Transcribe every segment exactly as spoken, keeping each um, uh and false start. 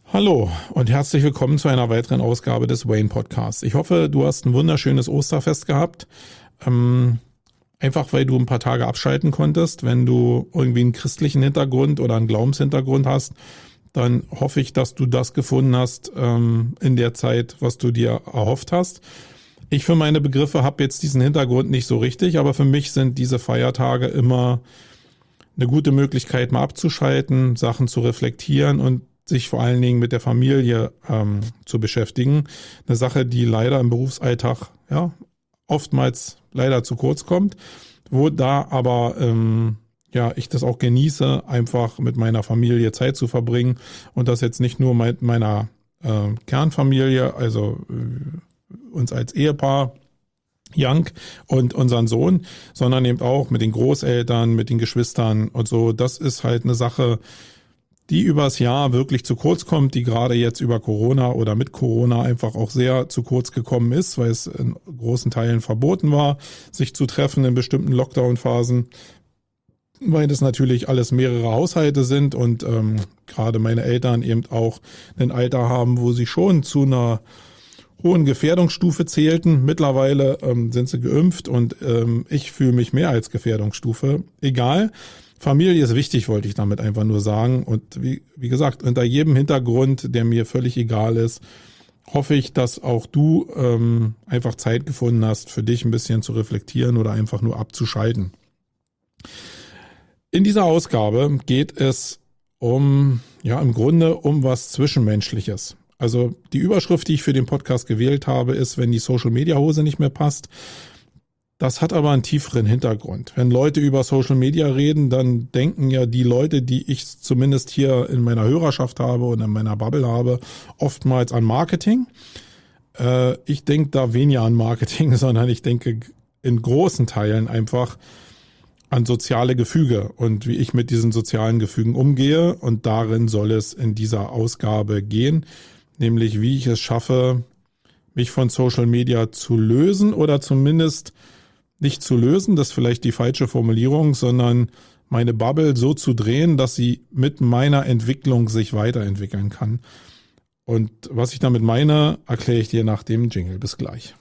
Hallo und herzlich willkommen zu einer weiteren Ausgabe des Wayne Podcasts. Ich hoffe, du hast ein wunderschönes Osterfest gehabt. Ähm, einfach weil du ein paar Tage abschalten konntest. Wenn du irgendwie einen christlichen Hintergrund oder einen Glaubenshintergrund hast, dann hoffe ich, dass du das gefunden hast ähm, in der Zeit, was du dir erhofft hast. Ich für meine Begriffe habe jetzt diesen Hintergrund nicht so richtig, aber für mich sind diese Feiertage immer eine gute Möglichkeit, mal abzuschalten, Sachen zu reflektieren und sich vor allen Dingen mit der Familie ähm, zu beschäftigen. Eine Sache, die leider im Berufsalltag ja oftmals leider zu kurz kommt, wo da aber ähm, ja ich das auch genieße, einfach mit meiner Familie Zeit zu verbringen und das jetzt nicht nur mit meiner äh, Kernfamilie, also äh, uns als Ehepaar, Jank und unseren Sohn, sondern eben auch mit den Großeltern, mit den Geschwistern und so. Das ist halt eine Sache, die übers Jahr wirklich zu kurz kommt, die gerade jetzt über Corona oder mit Corona einfach auch sehr zu kurz gekommen ist, weil es in großen Teilen verboten war, sich zu treffen in bestimmten Lockdown-Phasen, weil das natürlich alles mehrere Haushalte sind und ähm, gerade meine Eltern eben auch ein Alter haben, wo sie schon zu einer hohen Gefährdungsstufe zählten. Mittlerweile ähm, sind sie geimpft und ähm, ich fühle mich mehr als Gefährdungsstufe. Egal. Familie ist wichtig, wollte ich damit einfach nur sagen. Und wie, wie gesagt, unter jedem Hintergrund, der mir völlig egal ist, hoffe ich, dass auch du ähm, einfach Zeit gefunden hast, für dich ein bisschen zu reflektieren oder einfach nur abzuschalten. In dieser Ausgabe geht es um, ja, im Grunde um was Zwischenmenschliches. Also die Überschrift, die ich für den Podcast gewählt habe, ist, wenn die Social-Media-Hose nicht mehr passt. Das hat aber einen tieferen Hintergrund. Wenn Leute über Social Media reden, dann denken ja die Leute, die ich zumindest hier in meiner Hörerschaft habe und in meiner Bubble habe, oftmals an Marketing. Äh, ich denke da weniger an Marketing, sondern ich denke in großen Teilen einfach an soziale Gefüge und wie ich mit diesen sozialen Gefügen umgehe. Und darin soll es in dieser Ausgabe gehen, nämlich wie ich es schaffe, mich von Social Media zu lösen oder zumindest nicht zu lösen, das ist vielleicht die falsche Formulierung, sondern meine Bubble so zu drehen, dass sie mit meiner Entwicklung sich weiterentwickeln kann. Und was ich damit meine, erkläre ich dir nach dem Jingle. Bis gleich.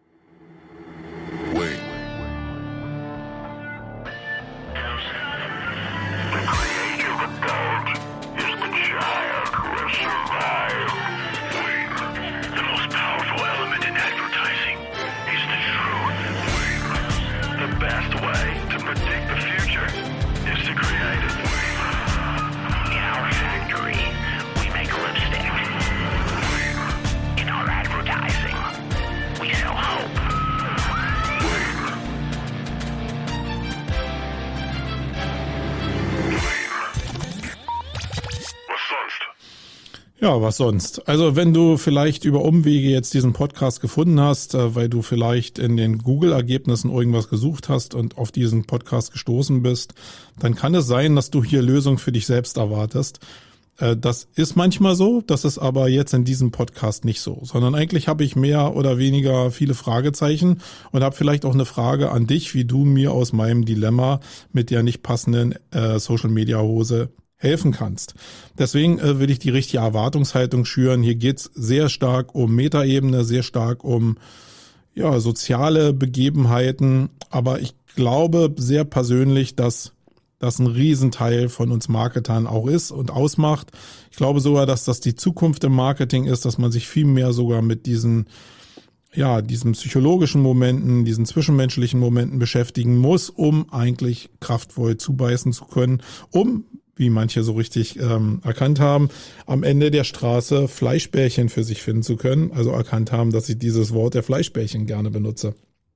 Ja, was sonst? Also wenn du vielleicht über Umwege jetzt diesen Podcast gefunden hast, weil du vielleicht in den Google-Ergebnissen irgendwas gesucht hast und auf diesen Podcast gestoßen bist, dann kann es sein, dass du hier Lösungen für dich selbst erwartest. Das ist manchmal so, das ist aber jetzt in diesem Podcast nicht so, sondern eigentlich habe ich mehr oder weniger viele Fragezeichen und habe vielleicht auch eine Frage an dich, wie du mir aus meinem Dilemma mit der nicht passenden äh, Social-Media-Hose helfen kannst. Deswegen äh, will ich die richtige Erwartungshaltung schüren. Hier geht's sehr stark um Metaebene, sehr stark um ja soziale Begebenheiten, aber ich glaube sehr persönlich, dass das ein Riesenteil von uns Marketern auch ist und ausmacht. Ich glaube sogar, dass das die Zukunft im Marketing ist, dass man sich viel mehr sogar mit diesen ja, diesen psychologischen Momenten, diesen zwischenmenschlichen Momenten beschäftigen muss, um eigentlich kraftvoll zubeißen zu können, um, wie manche so richtig ähm, erkannt haben, am Ende der Straße Fleischbällchen für sich finden zu können. Also erkannt haben, dass ich dieses Wort der Fleischbällchen gerne benutze.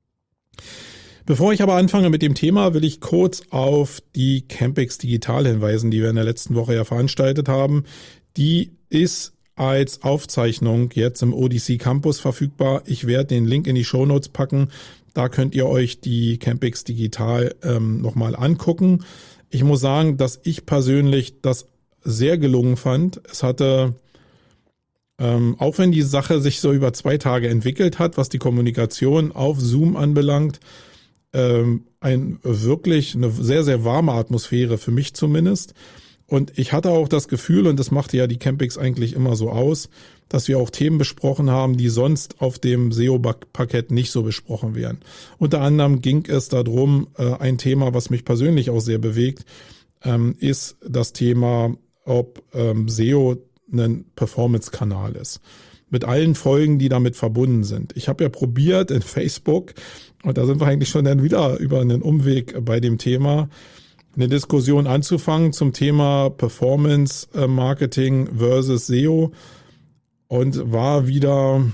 Bevor ich aber anfange mit dem Thema, will ich kurz auf die Campix Digital hinweisen, die wir in der letzten Woche ja veranstaltet haben. Die ist als Aufzeichnung jetzt im O D C Campus verfügbar. Ich werde den Link in die Shownotes packen. Da könnt ihr euch die Campix Digital ähm, nochmal angucken. Ich muss sagen, dass ich persönlich das sehr gelungen fand. Es hatte, ähm, auch wenn die Sache sich so über zwei Tage entwickelt hat, was die Kommunikation auf Zoom anbelangt, ähm, ein wirklich eine sehr, sehr warme Atmosphäre für mich zumindest. Und ich hatte auch das Gefühl, und das machte ja die Campix eigentlich immer so aus, dass wir auch Themen besprochen haben, die sonst auf dem S E O-Parkett nicht so besprochen werden. Unter anderem ging es darum, ein Thema, was mich persönlich auch sehr bewegt, ist das Thema, ob S E O ein Performance-Kanal ist. Mit allen Folgen, die damit verbunden sind. Ich habe ja probiert in Facebook, und da sind wir eigentlich schon dann wieder über einen Umweg bei dem Thema, eine Diskussion anzufangen zum Thema Performance Marketing versus S E O und war wieder,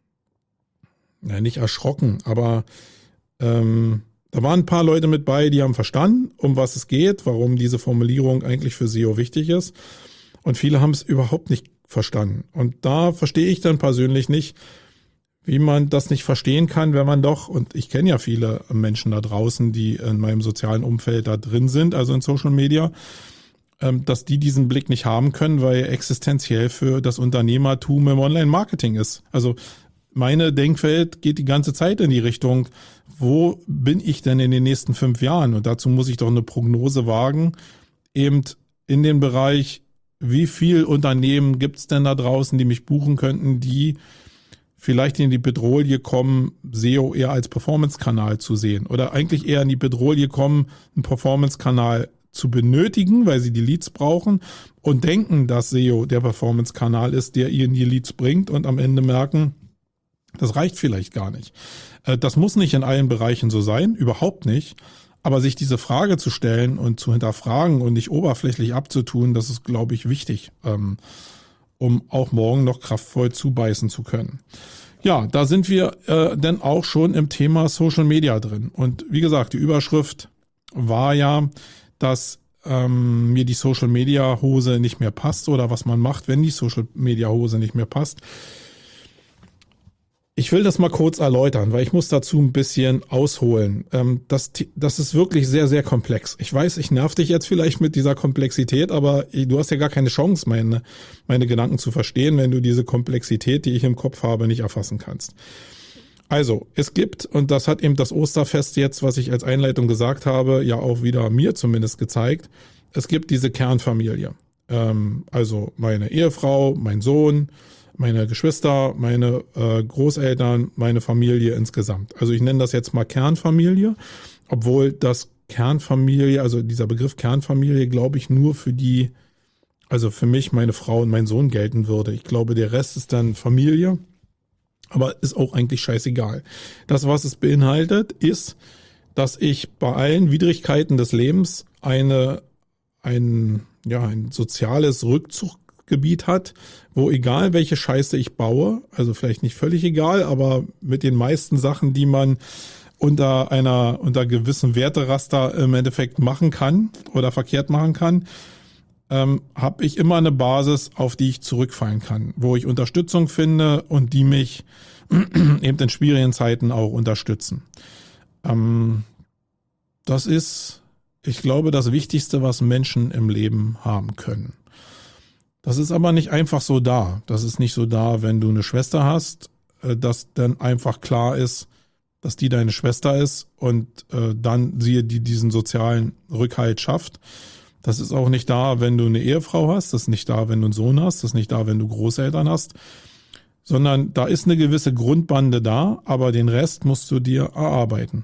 ja, nicht erschrocken, aber ähm, da waren ein paar Leute mit bei, die haben verstanden, um was es geht, warum diese Formulierung eigentlich für S E O wichtig ist, und viele haben es überhaupt nicht verstanden. Und da verstehe ich dann persönlich nicht, wie man das nicht verstehen kann, wenn man doch, und ich kenne ja viele Menschen da draußen, die in meinem sozialen Umfeld da drin sind, also in Social Media, dass die diesen Blick nicht haben können, weil er existenziell für das Unternehmertum im Online-Marketing ist. Also meine Denkwelt geht die ganze Zeit in die Richtung, wo bin ich denn in den nächsten fünf Jahren? Und dazu muss ich doch eine Prognose wagen, eben in den Bereich, wie viel Unternehmen gibt es denn da draußen, die mich buchen könnten, die vielleicht in die Bedrohung kommen, S E O eher als Performance-Kanal zu sehen oder eigentlich eher in die Bedrohung kommen, einen Performance-Kanal zu benötigen, weil sie die Leads brauchen und denken, dass S E O der Performance-Kanal ist, der ihnen die Leads bringt und am Ende merken, das reicht vielleicht gar nicht. Das muss nicht in allen Bereichen so sein, überhaupt nicht. Aber sich diese Frage zu stellen und zu hinterfragen und nicht oberflächlich abzutun, das ist, glaube ich, wichtig, um auch morgen noch kraftvoll zubeißen zu können. Ja, da sind wir äh, dann auch schon im Thema Social Media drin. Und wie gesagt, die Überschrift war ja, dass ähm, mir die Social Media Hose nicht mehr passt oder was man macht, wenn die Social Media Hose nicht mehr passt. Ich will das mal kurz erläutern, weil ich muss dazu ein bisschen ausholen. Ähm, das, das ist wirklich sehr, sehr komplex. Ich weiß, ich nerv dich jetzt vielleicht mit dieser Komplexität, aber du hast ja gar keine Chance, meine, meine Gedanken zu verstehen, wenn du diese Komplexität, die ich im Kopf habe, nicht erfassen kannst. Also, es gibt, und das hat eben das Osterfest jetzt, was ich als Einleitung gesagt habe, ja auch wieder mir zumindest gezeigt, es gibt diese Kernfamilie. Ähm, also meine Ehefrau, mein Sohn, meine Geschwister, meine äh, Großeltern, meine Familie insgesamt. Also ich nenne das jetzt mal Kernfamilie, obwohl das Kernfamilie, also dieser Begriff Kernfamilie, glaube ich, nur für die, also für mich, meine Frau und mein Sohn gelten würde. Ich glaube, der Rest ist dann Familie, aber ist auch eigentlich scheißegal. Das, was es beinhaltet, ist, dass ich bei allen Widrigkeiten des Lebens eine, ein, ja, ein soziales Rückzug Gebiet hat, wo egal welche Scheiße ich baue, also vielleicht nicht völlig egal, aber mit den meisten Sachen, die man unter einer, unter gewissem Werteraster im Endeffekt machen kann oder verkehrt machen kann, ähm, habe ich immer eine Basis, auf die ich zurückfallen kann, wo ich Unterstützung finde und die mich eben in schwierigen Zeiten auch unterstützen. Ähm, das ist, ich glaube, das Wichtigste, was Menschen im Leben haben können. Das ist aber nicht einfach so da. Das ist nicht so da, wenn du eine Schwester hast, dass dann einfach klar ist, dass die deine Schwester ist und äh, dann sie die diesen sozialen Rückhalt schafft. Das ist auch nicht da, wenn du eine Ehefrau hast. Das ist nicht da, wenn du einen Sohn hast. Das ist nicht da, wenn du Großeltern hast. Sondern da ist eine gewisse Grundbande da, aber den Rest musst du dir erarbeiten.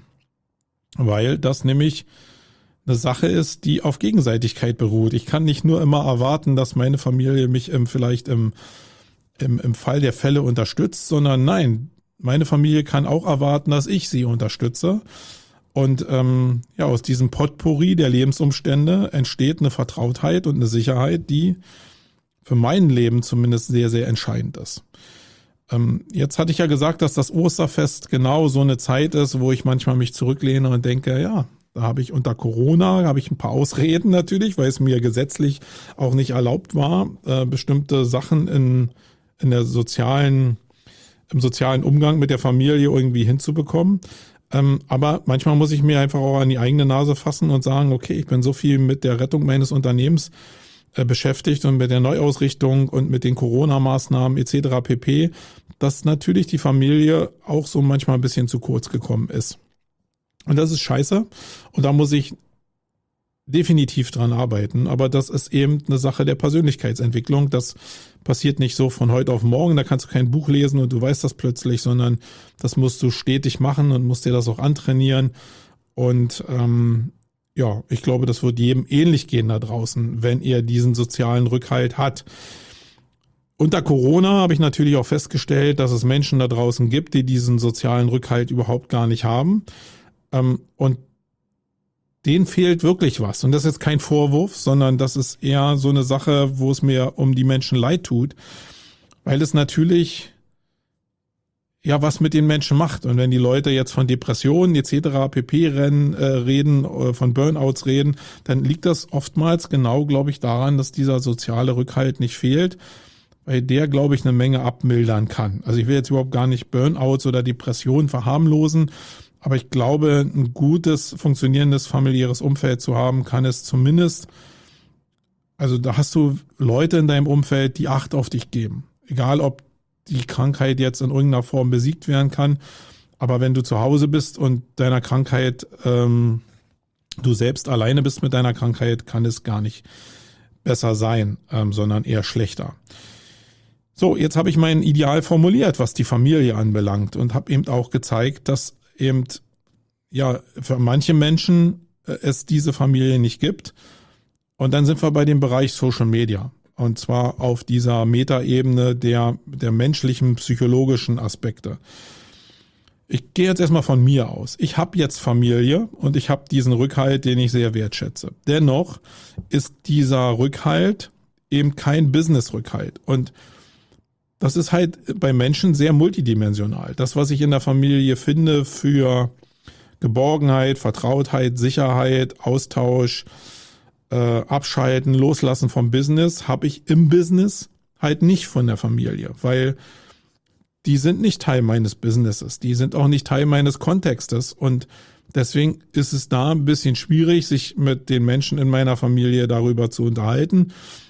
Weil das nämlich eine Sache ist, die auf Gegenseitigkeit beruht. Ich kann nicht nur immer erwarten, dass meine Familie mich im, vielleicht im, im, im Fall der Fälle unterstützt, sondern nein, meine Familie kann auch erwarten, dass ich sie unterstütze. Und ähm, ja, aus diesem Potpourri der Lebensumstände entsteht eine Vertrautheit und eine Sicherheit, die für mein Leben zumindest sehr, sehr entscheidend ist. Ähm, jetzt hatte ich ja gesagt, dass das Osterfest genau so eine Zeit ist, wo ich manchmal mich zurücklehne und denke, ja, da habe ich unter Corona, habe ich ein paar Ausreden natürlich, weil es mir gesetzlich auch nicht erlaubt war, äh, bestimmte Sachen in, in der sozialen, im sozialen Umgang mit der Familie irgendwie hinzubekommen. Ähm, aber manchmal muss ich mir einfach auch an die eigene Nase fassen und sagen, okay, ich bin so viel mit der Rettung meines Unternehmens äh, beschäftigt und mit der Neuausrichtung und mit den Corona-Maßnahmen et cetera pp., dass natürlich die Familie auch so manchmal ein bisschen zu kurz gekommen ist. Und das ist scheiße. Und da muss ich definitiv dran arbeiten, aber das ist eben eine Sache der Persönlichkeitsentwicklung. Das passiert nicht so von heute auf morgen, da kannst du kein Buch lesen und du weißt das plötzlich, sondern das musst du stetig machen und musst dir das auch antrainieren. Und ähm, ja, ich glaube, das wird jedem ähnlich gehen da draußen, wenn er diesen sozialen Rückhalt hat. Unter Corona habe ich natürlich auch festgestellt, dass es Menschen da draußen gibt, die diesen sozialen Rückhalt überhaupt gar nicht haben. Ähm, und denen fehlt wirklich was. Und das ist jetzt kein Vorwurf, sondern das ist eher so eine Sache, wo es mir um die Menschen leid tut, weil es natürlich ja was mit den Menschen macht. Und wenn die Leute jetzt von Depressionen et cetera pp. Rennen, äh, reden, äh, von Burnouts reden, dann liegt das oftmals genau, glaube ich, daran, dass dieser soziale Rückhalt nicht fehlt, weil der, glaube ich, eine Menge abmildern kann. Also ich will jetzt überhaupt gar nicht Burnouts oder Depressionen verharmlosen, aber ich glaube, ein gutes, funktionierendes familiäres Umfeld zu haben, kann es zumindest, also da hast du Leute in deinem Umfeld, die Acht auf dich geben. Egal, ob die Krankheit jetzt in irgendeiner Form besiegt werden kann, aber wenn du zu Hause bist und deiner Krankheit, ähm, du selbst alleine bist mit deiner Krankheit, kann es gar nicht besser sein, ähm, sondern eher schlechter. So, jetzt habe ich mein Ideal formuliert, was die Familie anbelangt und habe eben auch gezeigt, dass eben ja für manche Menschen es diese Familie nicht gibt. Und dann sind wir bei dem Bereich Social Media. Und zwar auf dieser Metaebene der, der menschlichen, psychologischen Aspekte. Ich gehe jetzt erstmal von mir aus. Ich habe jetzt Familie und ich habe diesen Rückhalt, den ich sehr wertschätze. Dennoch ist dieser Rückhalt eben kein Business-Rückhalt. Und das ist halt bei Menschen sehr multidimensional. Das, was ich in der Familie finde für Geborgenheit, Vertrautheit, Sicherheit, Austausch, äh, Abschalten, Loslassen vom Business, habe ich im Business halt nicht von der Familie, weil die sind nicht Teil meines Businesses, die sind auch nicht Teil meines Kontextes und deswegen ist es da ein bisschen schwierig, sich mit den Menschen in meiner Familie darüber zu unterhalten.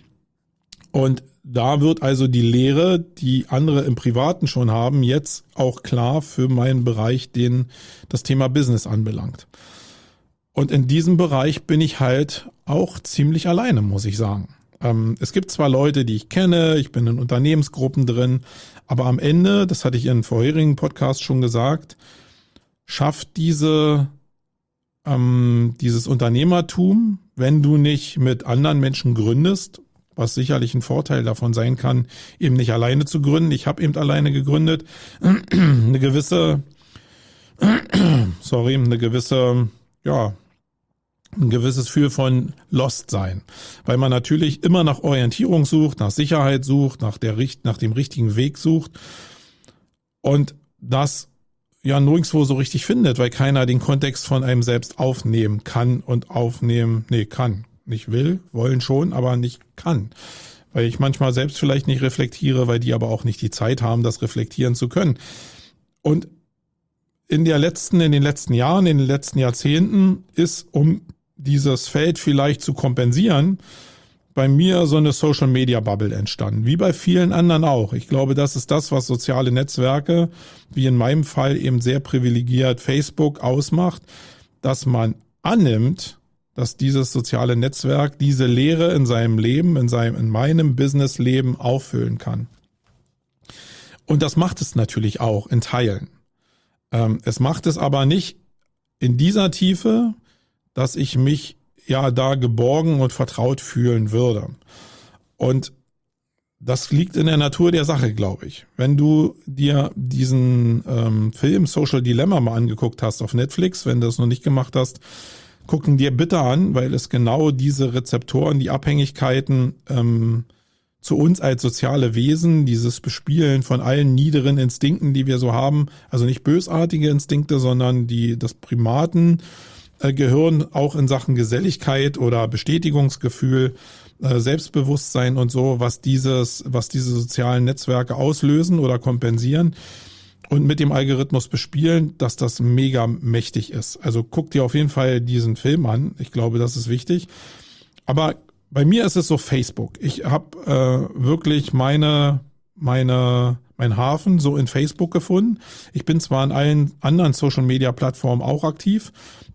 Und da wird also die Lehre, die andere im Privaten schon haben, jetzt auch klar für meinen Bereich, den das Thema Business anbelangt. Und in diesem Bereich bin ich halt auch ziemlich alleine, muss ich sagen. Ähm, es gibt zwar Leute, die ich kenne, ich bin in Unternehmensgruppen drin, aber am Ende, das hatte ich in einem vorherigen Podcast schon gesagt, schafft diese, ähm, dieses Unternehmertum, wenn du nicht mit anderen Menschen gründest, was sicherlich ein Vorteil davon sein kann, eben nicht alleine zu gründen. Ich habe eben alleine gegründet, eine gewisse, sorry, eine gewisse, ja, ein gewisses Gefühl von Lost sein, weil man natürlich immer nach Orientierung sucht, nach Sicherheit sucht, nach der nach dem richtigen Weg sucht und das ja nirgendwo so richtig findet, weil keiner den Kontext von einem selbst aufnehmen kann und aufnehmen, nee, kann. Nicht will, wollen schon, aber nicht kann. Weil ich manchmal selbst vielleicht nicht reflektiere, weil die aber auch nicht die Zeit haben, das reflektieren zu können. Und in der letzten, in den letzten Jahren, in den letzten Jahrzehnten ist, um dieses Feld vielleicht zu kompensieren, bei mir so eine Social Media Bubble entstanden. Wie bei vielen anderen auch. Ich glaube, das ist das, was soziale Netzwerke, wie in meinem Fall eben sehr privilegiert Facebook ausmacht, dass man annimmt, dass dieses soziale Netzwerk diese Lehre in seinem Leben, in seinem, in meinem Businessleben auffüllen kann. Und das macht es natürlich auch in Teilen. Ähm, es macht es aber nicht in dieser Tiefe, dass ich mich ja da geborgen und vertraut fühlen würde. Und das liegt in der Natur der Sache, glaube ich. Wenn du dir diesen ähm, Film Social Dilemma mal angeguckt hast auf Netflix, wenn du das noch nicht gemacht hast, gucken dir bitte an, weil es genau diese Rezeptoren, die Abhängigkeiten ähm, zu uns als soziale Wesen, dieses Bespielen von allen niederen Instinkten, die wir so haben, also nicht bösartige Instinkte, sondern die das Primaten äh, Gehirn auch in Sachen Geselligkeit oder Bestätigungsgefühl, äh, Selbstbewusstsein und so, was dieses, was diese sozialen Netzwerke auslösen oder kompensieren. Und mit dem Algorithmus bespielen, dass das mega mächtig ist. Also guck dir auf jeden Fall diesen Film an. Ich glaube, das ist wichtig. Aber bei mir ist es so Facebook. Ich habe äh, wirklich meine, meine, mein Hafen so in Facebook gefunden. Ich bin zwar in allen anderen Social-Media-Plattformen auch aktiv,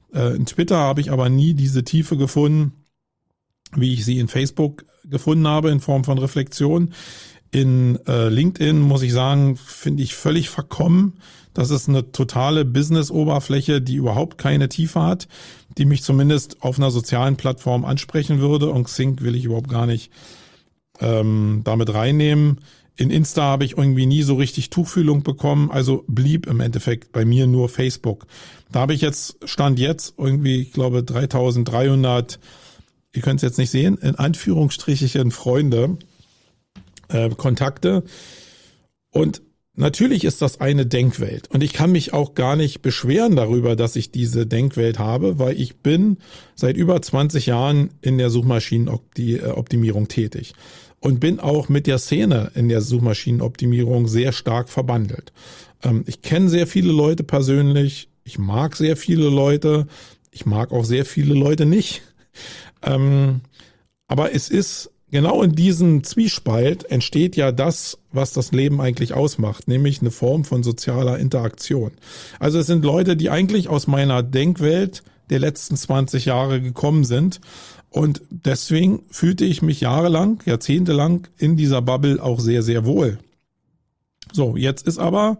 Äh, in Twitter habe ich aber nie diese Tiefe gefunden, wie ich sie in Facebook gefunden habe, in Form von Reflexion. In äh, LinkedIn, muss ich sagen, finde ich völlig verkommen. Das ist eine totale Business-Oberfläche, die überhaupt keine Tiefe hat, die mich zumindest auf einer sozialen Plattform ansprechen würde. Und Xing will ich überhaupt gar nicht ähm, damit reinnehmen. In Insta habe ich irgendwie nie so richtig Tuchfühlung bekommen, also blieb im Endeffekt bei mir nur Facebook. Da habe ich jetzt, Stand jetzt, irgendwie, ich glaube, dreitausenddreihundert, ihr könnt es jetzt nicht sehen, in Anführungsstrichen Freunde, äh, Kontakte. Und natürlich ist das eine Denkwelt. Und ich kann mich auch gar nicht beschweren darüber, dass ich diese Denkwelt habe, weil ich bin seit über zwanzig Jahren in der Suchmaschinenoptimierung tätig. Und bin auch mit der Szene in der Suchmaschinenoptimierung sehr stark verbandelt. Ähm, ich kenne sehr viele Leute persönlich, ich mag sehr viele Leute, ich mag auch sehr viele Leute nicht. Ähm, aber es ist genau in diesem Zwiespalt entsteht ja das, was das Leben eigentlich ausmacht, nämlich eine Form von sozialer Interaktion. Also es sind Leute, die eigentlich aus meiner Denkwelt der letzten zwanzig Jahre gekommen sind. Und deswegen fühlte ich mich jahrelang, jahrzehntelang in dieser Bubble auch sehr, sehr wohl. So, jetzt ist aber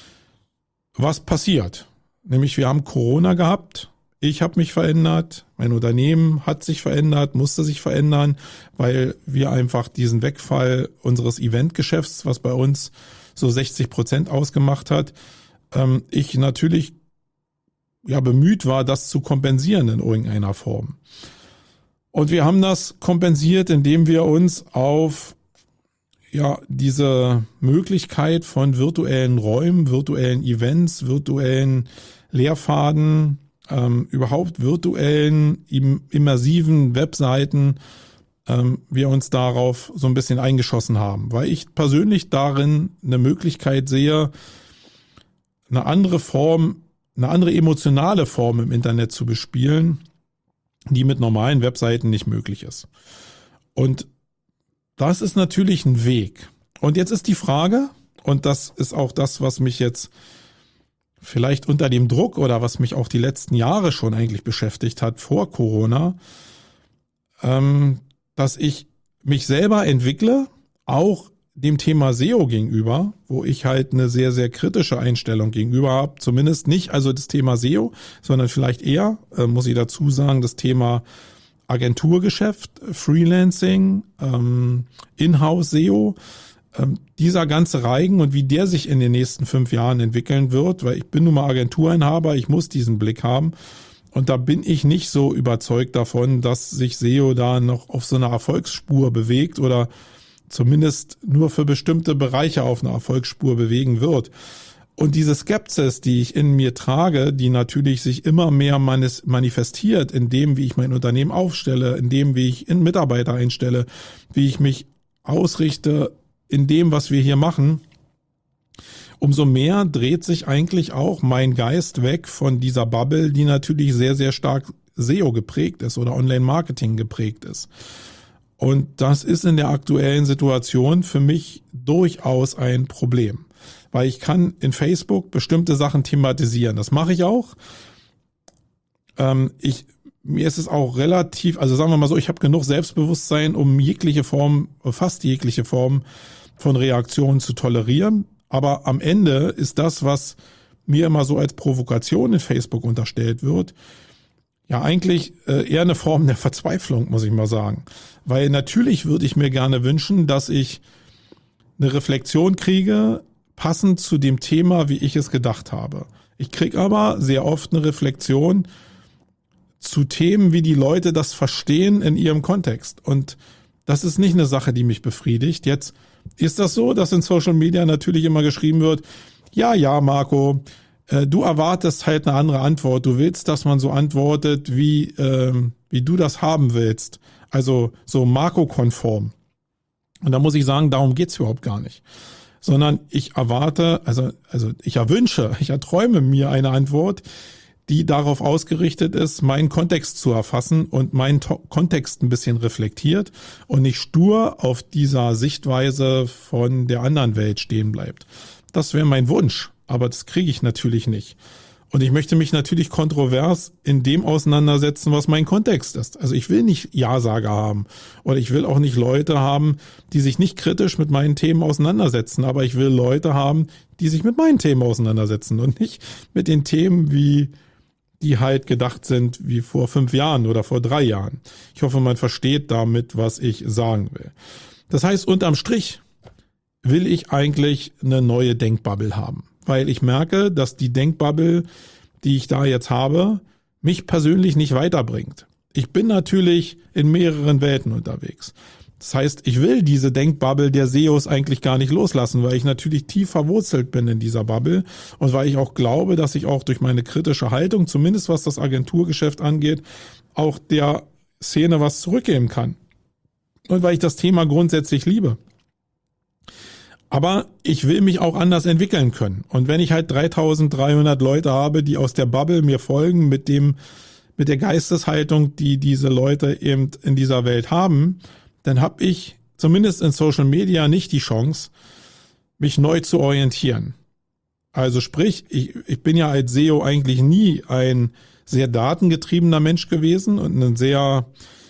was passiert. Nämlich wir haben Corona gehabt, ich habe mich verändert, mein Unternehmen hat sich verändert, musste sich verändern, weil wir einfach diesen Wegfall unseres Eventgeschäfts, was bei uns so sechzig Prozent ausgemacht hat, ähm, ich natürlich ja bemüht war, das zu kompensieren in irgendeiner Form. Und wir haben das kompensiert, indem wir uns auf ja diese Möglichkeit von virtuellen Räumen, virtuellen Events, virtuellen Lehrfaden, ähm, überhaupt virtuellen, immersiven Webseiten, ähm, wir uns darauf so ein bisschen eingeschossen haben. Weil ich persönlich darin eine Möglichkeit sehe, eine andere Form, eine andere emotionale Form im Internet zu bespielen, die mit normalen Webseiten nicht möglich ist. Und das ist natürlich ein Weg. Und jetzt ist die Frage, und das ist auch das, was mich jetzt vielleicht unter dem Druck oder was mich auch die letzten Jahre schon eigentlich beschäftigt hat vor Corona, ähm, dass ich mich selber entwickle, auch dem Thema S E O gegenüber, wo ich halt eine sehr, sehr kritische Einstellung gegenüber habe. Zumindest nicht also das Thema S E O, sondern vielleicht eher, äh, muss ich dazu sagen, das Thema Agenturgeschäft, Freelancing, ähm, Inhouse-S E O, ähm, dieser ganze Reigen und wie der sich in den nächsten fünf Jahren entwickeln wird, weil ich bin nun mal Agenturinhaber, ich muss diesen Blick haben. Und da bin ich nicht so überzeugt davon, dass sich S E O da noch auf so einer Erfolgsspur bewegt oder zumindest nur für bestimmte Bereiche auf einer Erfolgsspur bewegen wird. Und diese Skepsis, die ich in mir trage, die natürlich sich immer mehr manifestiert in dem, wie ich mein Unternehmen aufstelle, in dem, wie ich in Mitarbeiter einstelle, wie ich mich ausrichte in dem, was wir hier machen, umso mehr dreht sich eigentlich auch mein Geist weg von dieser Bubble, die natürlich sehr, sehr stark S E O geprägt ist oder Online-Marketing geprägt ist. Und das ist in der aktuellen Situation für mich durchaus ein Problem, weil ich kann in Facebook bestimmte Sachen thematisieren. Das mache ich auch. Ähm, ich, mir ist es auch relativ, also sagen wir mal so, ich habe genug Selbstbewusstsein, um jegliche Form, fast jegliche Form von Reaktionen zu tolerieren. Aber am Ende ist das, was mir immer so als Provokation in Facebook unterstellt wird, ja eigentlich äh, eher eine Form der Verzweiflung, muss ich mal sagen. Weil natürlich würde ich mir gerne wünschen, dass ich eine Reflexion kriege, passend zu dem Thema, wie ich es gedacht habe. Ich kriege aber sehr oft eine Reflexion zu Themen, wie die Leute das verstehen in ihrem Kontext. Und das ist nicht eine Sache, die mich befriedigt. Jetzt ist das so, dass in Social Media natürlich immer geschrieben wird, ja, ja, Marco, äh, du erwartest halt eine andere Antwort. Du willst, dass man so antwortet, wie, äh, wie du das haben willst. Also so Marco-konform. Und da muss ich sagen, darum geht's überhaupt gar nicht. Sondern ich erwarte, also, also ich erwünsche, ich erträume mir eine Antwort, die darauf ausgerichtet ist, meinen Kontext zu erfassen und meinen to- Kontext ein bisschen reflektiert und nicht stur auf dieser Sichtweise von der anderen Welt stehen bleibt. Das wäre mein Wunsch, aber das kriege ich natürlich nicht. Und ich möchte mich natürlich kontrovers in dem auseinandersetzen, was mein Kontext ist. Also ich will nicht Ja-Sager haben oder ich will auch nicht Leute haben, die sich nicht kritisch mit meinen Themen auseinandersetzen, aber ich will Leute haben, die sich mit meinen Themen auseinandersetzen und nicht mit den Themen, wie die halt gedacht sind wie vor fünf Jahren oder vor drei Jahren. Ich hoffe, man versteht damit, was ich sagen will. Das heißt, unterm Strich will ich eigentlich eine neue Denkbubble haben, weil ich merke, dass die Denkbubble, die ich da jetzt habe, mich persönlich nicht weiterbringt. Ich bin natürlich in mehreren Welten unterwegs. Das heißt, ich will diese Denkbubble der S E Os eigentlich gar nicht loslassen, weil ich natürlich tief verwurzelt bin in dieser Bubble und weil ich auch glaube, dass ich auch durch meine kritische Haltung, zumindest was das Agenturgeschäft angeht, auch der Szene was zurückgeben kann. Und weil ich das Thema grundsätzlich liebe. Aber ich will mich auch anders entwickeln können. Und wenn ich halt dreitausenddreihundert Leute habe, die aus der Bubble mir folgen, mit dem, mit der Geisteshaltung, die diese Leute eben in dieser Welt haben, dann habe ich zumindest in Social Media nicht die Chance, mich neu zu orientieren. Also sprich, ich, ich bin ja als S E O eigentlich nie ein sehr datengetriebener Mensch gewesen und ein sehr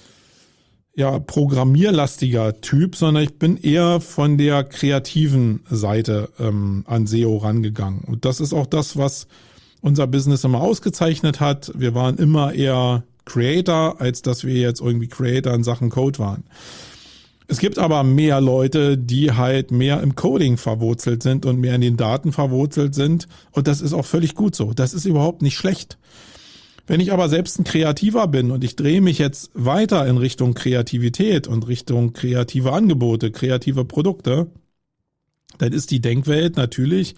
ja, programmierlastiger Typ, sondern ich bin eher von der kreativen Seite ähm, an S E O rangegangen. Und das ist auch das, was unser Business immer ausgezeichnet hat. Wir waren immer eher Creator, als dass wir jetzt irgendwie Creator in Sachen Code waren. Es gibt aber mehr Leute, die halt mehr im Coding verwurzelt sind und mehr in den Daten verwurzelt sind. Und das ist auch völlig gut so. Das ist überhaupt nicht schlecht. Wenn ich aber selbst ein Kreativer bin und ich drehe mich jetzt weiter in Richtung Kreativität und Richtung kreative Angebote, kreative Produkte, dann ist die Denkwelt natürlich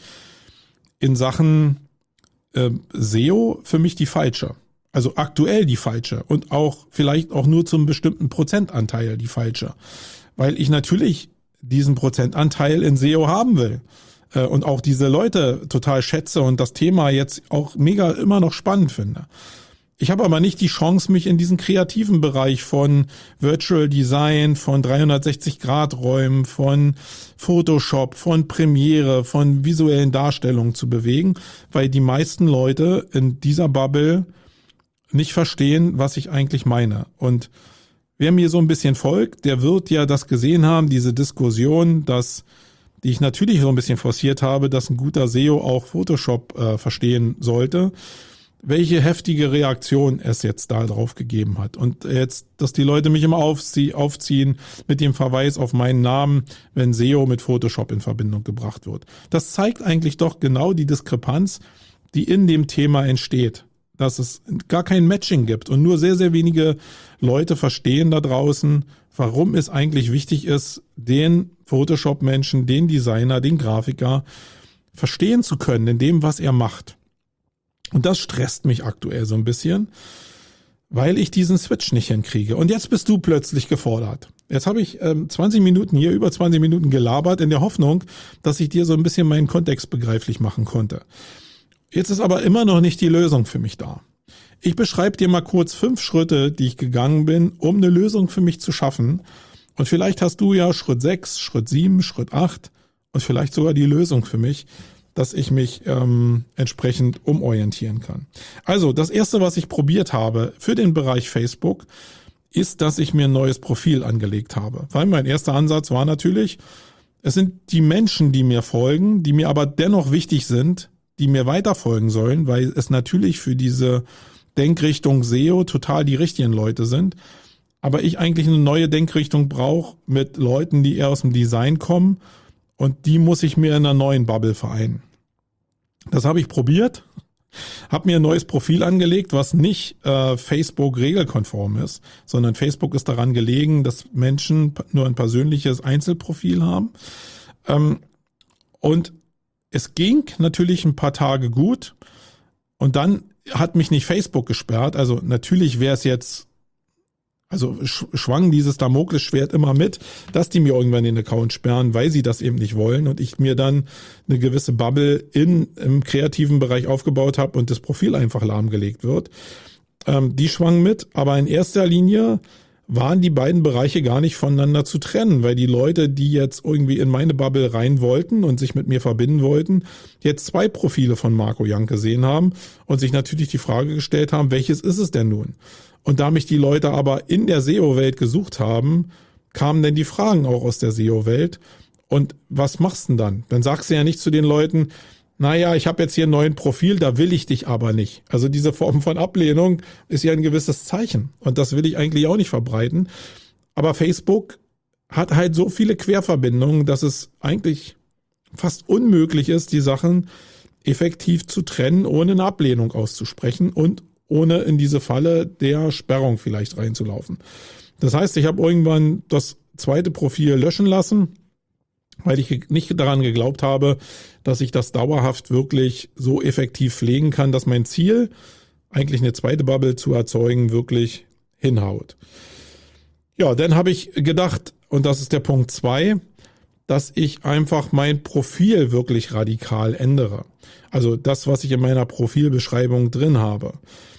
in Sachen äh, S E O für mich die falsche. Also aktuell die falsche und auch vielleicht auch nur zum bestimmten Prozentanteil die falsche. Weil ich natürlich diesen Prozentanteil in S E O haben will. Und auch diese Leute total schätze und das Thema jetzt auch mega immer noch spannend finde. Ich habe aber nicht die Chance, mich in diesen kreativen Bereich von Virtual Design, von dreihundertsechzig Grad Räumen, von Photoshop, von Premiere, von visuellen Darstellungen zu bewegen, weil die meisten Leute in dieser Bubble nicht verstehen, was ich eigentlich meine. Und wer mir so ein bisschen folgt, der wird ja das gesehen haben, diese Diskussion, dass die ich natürlich so ein bisschen forciert habe, dass ein guter S E O auch Photoshop äh, verstehen sollte, welche heftige Reaktion es jetzt da drauf gegeben hat. Und jetzt, dass die Leute mich immer aufzie- aufziehen mit dem Verweis auf meinen Namen, wenn S E O mit Photoshop in Verbindung gebracht wird. Das zeigt eigentlich doch genau die Diskrepanz, die in dem Thema entsteht. Dass es gar kein Matching gibt und nur sehr, sehr wenige Leute verstehen da draußen, warum es eigentlich wichtig ist, den Photoshop-Menschen, den Designer, den Grafiker verstehen zu können in dem, was er macht. Und das stresst mich aktuell so ein bisschen, weil ich diesen Switch nicht hinkriege. Und jetzt bist du plötzlich gefordert. Jetzt habe ich ähm, zwanzig Minuten hier, über zwanzig Minuten gelabert in der Hoffnung, dass ich dir so ein bisschen meinen Kontext begreiflich machen konnte. Jetzt ist aber immer noch nicht die Lösung für mich da. Ich beschreibe dir mal kurz fünf Schritte, die ich gegangen bin, um eine Lösung für mich zu schaffen. Und vielleicht hast du ja Schritt sechs, Schritt sieben, Schritt acht und vielleicht sogar die Lösung für mich, dass ich mich ähm, entsprechend umorientieren kann. Also das Erste, was ich probiert habe für den Bereich Facebook, ist, dass ich mir ein neues Profil angelegt habe. Weil mein erster Ansatz war natürlich, es sind die Menschen, die mir folgen, die mir aber dennoch wichtig sind, die mir weiterfolgen sollen, weil es natürlich für diese Denkrichtung S E O total die richtigen Leute sind. Aber ich eigentlich eine neue Denkrichtung brauche mit Leuten, die eher aus dem Design kommen und die muss ich mir in einer neuen Bubble vereinen. Das habe ich probiert, habe mir ein neues Profil angelegt, was nicht äh, Facebook regelkonform ist, sondern Facebook ist daran gelegen, dass Menschen nur ein persönliches Einzelprofil haben. Ähm, und es ging natürlich ein paar Tage gut und dann hat mich nicht Facebook gesperrt. Also natürlich wäre es jetzt, also schwang dieses Damoklesschwert immer mit, dass die mir irgendwann den Account sperren, weil sie das eben nicht wollen und ich mir dann eine gewisse Bubble in, im kreativen Bereich aufgebaut habe und das Profil einfach lahmgelegt wird. Ähm, die schwang mit, aber in erster Linie waren die beiden Bereiche gar nicht voneinander zu trennen, weil die Leute, die jetzt irgendwie in meine Bubble rein wollten und sich mit mir verbinden wollten, jetzt zwei Profile von Marco Young gesehen haben und sich natürlich die Frage gestellt haben, welches ist es denn nun? Und da mich die Leute aber in der S E O-Welt gesucht haben, kamen denn die Fragen auch aus der S E O-Welt. Und was machst du denn dann? Dann sagst du ja nicht zu den Leuten, naja, ich habe jetzt hier ein neues Profil, da will ich dich aber nicht. Also diese Form von Ablehnung ist ja ein gewisses Zeichen. Und das will ich eigentlich auch nicht verbreiten. Aber Facebook hat halt so viele Querverbindungen, dass es eigentlich fast unmöglich ist, die Sachen effektiv zu trennen, ohne eine Ablehnung auszusprechen und ohne in diese Falle der Sperrung vielleicht reinzulaufen. Das heißt, ich habe irgendwann das zweite Profil löschen lassen, weil ich nicht daran geglaubt habe, dass ich das dauerhaft wirklich so effektiv pflegen kann, dass mein Ziel, eigentlich eine zweite Bubble zu erzeugen, wirklich hinhaut. Ja, dann habe ich gedacht, und das ist der Punkt zwei, dass ich einfach mein Profil wirklich radikal ändere. Also das, was ich in meiner Profilbeschreibung drin habe.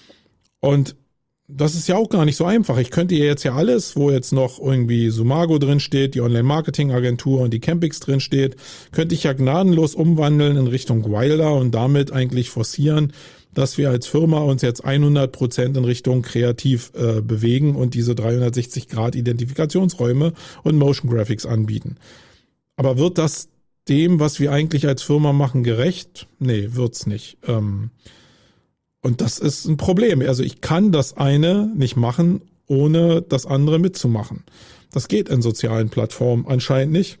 Und das ist ja auch gar nicht so einfach. Ich könnte ja jetzt ja alles, wo jetzt noch irgendwie Sumago drin steht, die Online-Marketing-Agentur und die Campix drin steht, könnte ich ja gnadenlos umwandeln in Richtung Wilder und damit eigentlich forcieren, dass wir als Firma uns jetzt hundert Prozent in Richtung kreativ äh, bewegen und diese dreihundertsechzig Grad Identifikationsräume und Motion Graphics anbieten. Aber wird das dem, was wir eigentlich als Firma machen, gerecht? Nee, wird's nicht. Ähm, Und das ist ein Problem. Also ich kann das eine nicht machen, ohne das andere mitzumachen. Das geht in sozialen Plattformen anscheinend nicht.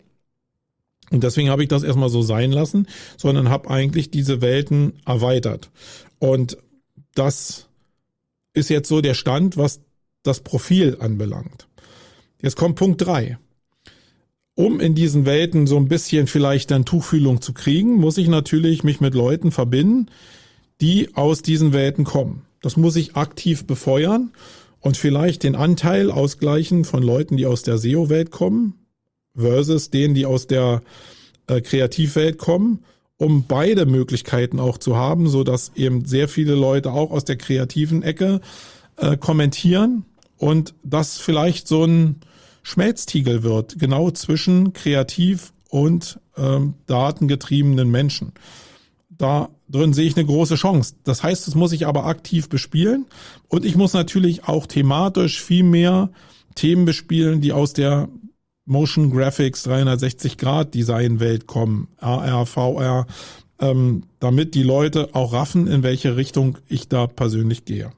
Und deswegen habe ich das erstmal so sein lassen, sondern habe eigentlich diese Welten erweitert. Und das ist jetzt so der Stand, was das Profil anbelangt. Jetzt kommt Punkt drei. Um in diesen Welten so ein bisschen vielleicht dann Tuchfühlung zu kriegen, muss ich natürlich mich mit Leuten verbinden, die aus diesen Welten kommen. Das muss ich aktiv befeuern und vielleicht den Anteil ausgleichen von Leuten, die aus der S E O-Welt kommen versus denen, die aus der äh, Kreativwelt kommen, um beide Möglichkeiten auch zu haben, so dass eben sehr viele Leute auch aus der kreativen Ecke äh, kommentieren und das vielleicht so ein Schmelztiegel wird, genau zwischen kreativ und ähm, datengetriebenen Menschen. Da drin sehe ich eine große Chance. Das heißt, das muss ich aber aktiv bespielen und ich muss natürlich auch thematisch viel mehr Themen bespielen, die aus der Motion Graphics dreihundertsechzig Grad Design Welt kommen, A R, V R, ähm, damit die Leute auch raffen, in welche Richtung ich da persönlich gehe.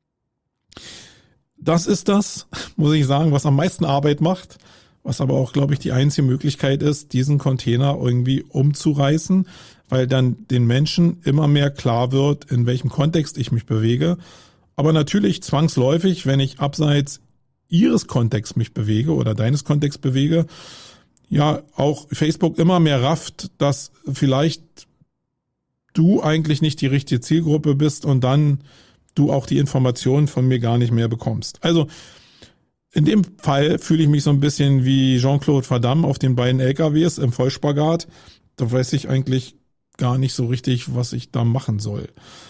Das ist das, muss ich sagen, was am meisten Arbeit macht, was aber auch, glaube ich, die einzige Möglichkeit ist, diesen Container irgendwie umzureißen, weil dann den Menschen immer mehr klar wird, in welchem Kontext ich mich bewege. Aber natürlich zwangsläufig, wenn ich abseits ihres Kontexts mich bewege oder deines Kontexts bewege, ja auch Facebook immer mehr rafft, dass vielleicht du eigentlich nicht die richtige Zielgruppe bist und dann du auch die Informationen von mir gar nicht mehr bekommst. Also in dem Fall fühle ich mich so ein bisschen wie Jean-Claude Van Damme auf den beiden L K Ws im Vollspagat. Da weiß ich eigentlich gar nicht so richtig, was ich da machen soll.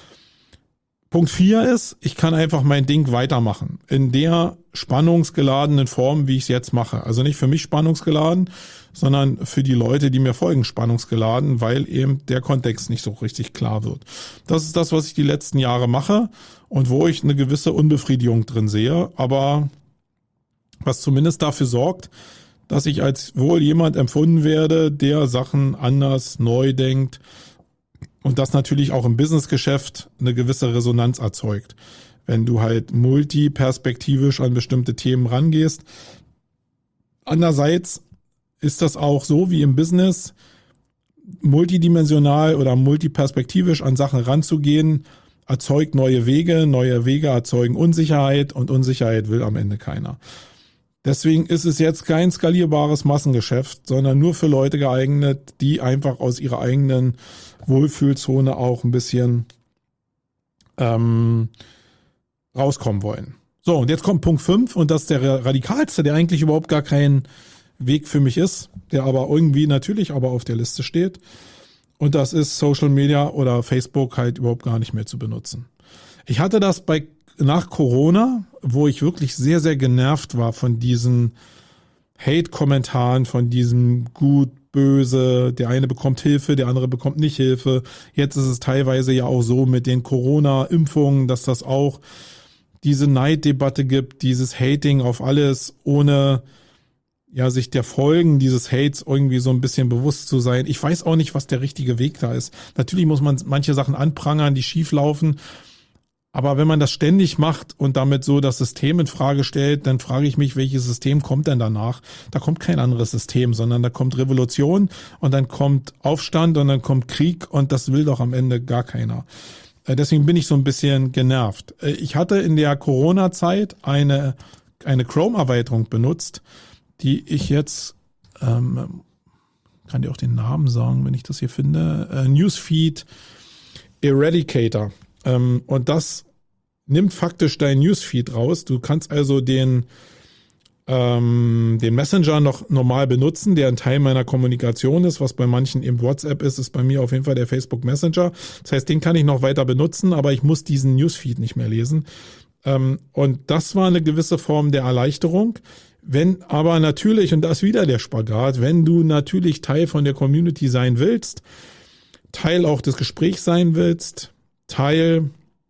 Punkt vier ist, ich kann einfach mein Ding weitermachen. In der spannungsgeladenen Form, wie ich es jetzt mache. Also nicht für mich spannungsgeladen, sondern für die Leute, die mir folgen, spannungsgeladen, weil eben der Kontext nicht so richtig klar wird. Das ist das, was ich die letzten Jahre mache und wo ich eine gewisse Unbefriedigung drin sehe, aber was zumindest dafür sorgt, dass ich als wohl jemand empfunden werde, der Sachen anders, neu denkt und das natürlich auch im Businessgeschäft eine gewisse Resonanz erzeugt. Wenn du halt multiperspektivisch an bestimmte Themen rangehst. Andererseits ist das auch so wie im Business, multidimensional oder multiperspektivisch an Sachen ranzugehen, erzeugt neue Wege, neue Wege erzeugen Unsicherheit und Unsicherheit will am Ende keiner. Deswegen ist es jetzt kein skalierbares Massengeschäft, sondern nur für Leute geeignet, die einfach aus ihrer eigenen Wohlfühlzone auch ein bisschen ähm, rauskommen wollen. So, und jetzt kommt Punkt fünf und das ist der radikalste, der eigentlich überhaupt gar kein Weg für mich ist, der aber irgendwie natürlich aber auf der Liste steht. Und das ist Social Media oder Facebook halt überhaupt gar nicht mehr zu benutzen. Ich hatte das bei nach Corona, wo ich wirklich sehr, sehr genervt war von diesen Hate-Kommentaren, von diesem gut, böse, der eine bekommt Hilfe, der andere bekommt nicht Hilfe. Jetzt ist es teilweise ja auch so mit den Corona-Impfungen, dass das auch diese Neiddebatte gibt, dieses Hating auf alles, ohne ja sich der Folgen dieses Hates irgendwie so ein bisschen bewusst zu sein. Ich weiß auch nicht, was der richtige Weg da ist. Natürlich muss man manche Sachen anprangern, die schief laufen. Aber wenn man das ständig macht und damit so das System in Frage stellt, dann frage ich mich, welches System kommt denn danach? Da kommt kein anderes System, sondern da kommt Revolution und dann kommt Aufstand und dann kommt Krieg und das will doch am Ende gar keiner. Deswegen bin ich so ein bisschen genervt. Ich hatte in der Corona-Zeit eine, eine Chrome-Erweiterung benutzt, die ich jetzt, ähm, kann dir auch den Namen sagen, wenn ich das hier finde, äh, Newsfeed Eradicator. Ähm, und das nimmt faktisch dein Newsfeed raus. Du kannst also den, ähm, den Messenger noch normal benutzen, der ein Teil meiner Kommunikation ist, was bei manchen eben WhatsApp ist, ist bei mir auf jeden Fall der Facebook Messenger. Das heißt, den kann ich noch weiter benutzen, aber ich muss diesen Newsfeed nicht mehr lesen. Ähm, und das war eine gewisse Form der Erleichterung. Wenn aber natürlich, und da ist wieder der Spagat, wenn du natürlich Teil von der Community sein willst, Teil auch des Gesprächs sein willst, Teil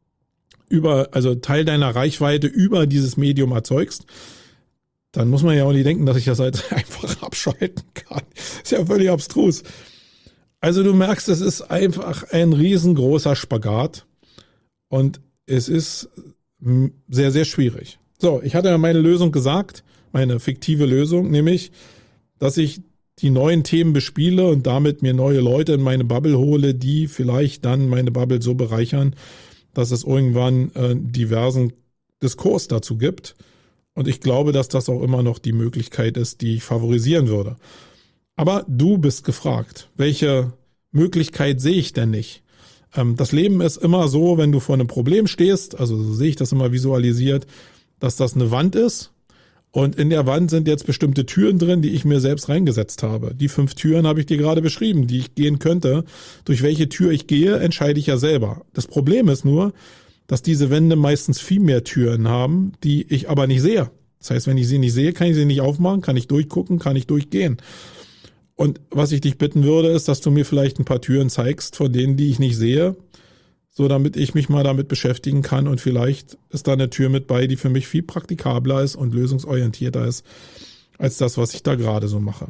über, also Teil deiner Reichweite über dieses Medium erzeugst, dann muss man ja auch nicht denken, dass ich das halt einfach abschalten kann. Ist ja völlig abstrus. Also du merkst, es ist einfach ein riesengroßer Spagat und es ist sehr, sehr schwierig. So, ich hatte ja meine Lösung gesagt, meine fiktive Lösung, nämlich, dass ich die neuen Themen bespiele und damit mir neue Leute in meine Bubble hole, die vielleicht dann meine Bubble so bereichern, dass es irgendwann äh, diversen Diskurs dazu gibt. Und ich glaube, dass das auch immer noch die Möglichkeit ist, die ich favorisieren würde. Aber du bist gefragt. Welche Möglichkeit sehe ich denn nicht? Ähm, das Leben ist immer so, wenn du vor einem Problem stehst, also so sehe ich das immer visualisiert, dass das eine Wand ist. Und in der Wand sind jetzt bestimmte Türen drin, die ich mir selbst reingesetzt habe. Die fünf Türen habe ich dir gerade beschrieben, die ich gehen könnte. Durch welche Tür ich gehe, entscheide ich ja selber. Das Problem ist nur, dass diese Wände meistens viel mehr Türen haben, die ich aber nicht sehe. Das heißt, wenn ich sie nicht sehe, kann ich sie nicht aufmachen, kann ich durchgucken, kann ich durchgehen. Und was ich dich bitten würde, ist, dass du mir vielleicht ein paar Türen zeigst, von denen, die ich nicht sehe, so damit ich mich mal damit beschäftigen kann und vielleicht ist da eine Tür mit bei, die für mich viel praktikabler ist und lösungsorientierter ist, als das, was ich da gerade so mache.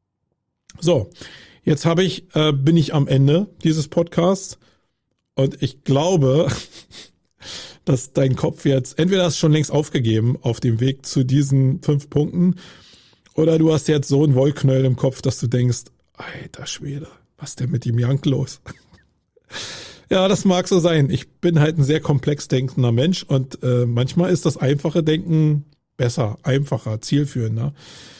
So, jetzt habe ich, äh, bin ich am Ende dieses Podcasts und ich glaube, dass dein Kopf jetzt, entweder hast du schon längst aufgegeben auf dem Weg zu diesen fünf Punkten oder du hast jetzt so einen Wollknäuel im Kopf, dass du denkst, alter Schwede, was ist denn mit dem Jank los? Ja, das mag so sein. Ich bin halt ein sehr komplex denkender Mensch und äh, manchmal ist das einfache Denken besser, einfacher, zielführender.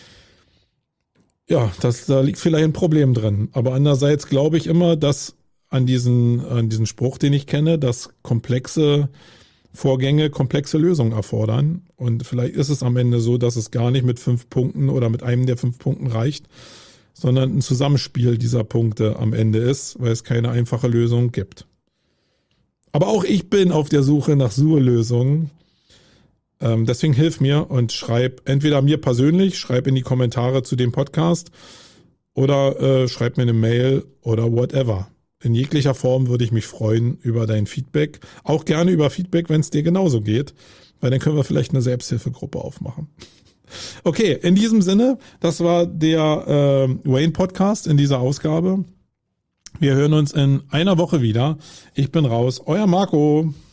Ja, das, da liegt vielleicht ein Problem drin. Aber andererseits glaube ich immer, dass an diesen, an diesen Spruch, den ich kenne, dass komplexe Vorgänge komplexe Lösungen erfordern. Und vielleicht ist es am Ende so, dass es gar nicht mit fünf Punkten oder mit einem der fünf Punkten reicht, sondern ein Zusammenspiel dieser Punkte am Ende ist, weil es keine einfache Lösung gibt. Aber auch ich bin auf der Suche nach Sur-Lösungen. Ähm, deswegen hilf mir und schreib entweder mir persönlich, schreib in die Kommentare zu dem Podcast oder äh, schreib mir eine Mail oder whatever. In jeglicher Form würde ich mich freuen über dein Feedback. Auch gerne über Feedback, wenn es dir genauso geht, weil dann können wir vielleicht eine Selbsthilfegruppe aufmachen. Okay, in diesem Sinne, das war der äh, Wayne-Podcast in dieser Ausgabe. Wir hören uns in einer Woche wieder. Ich bin raus. Euer Marco.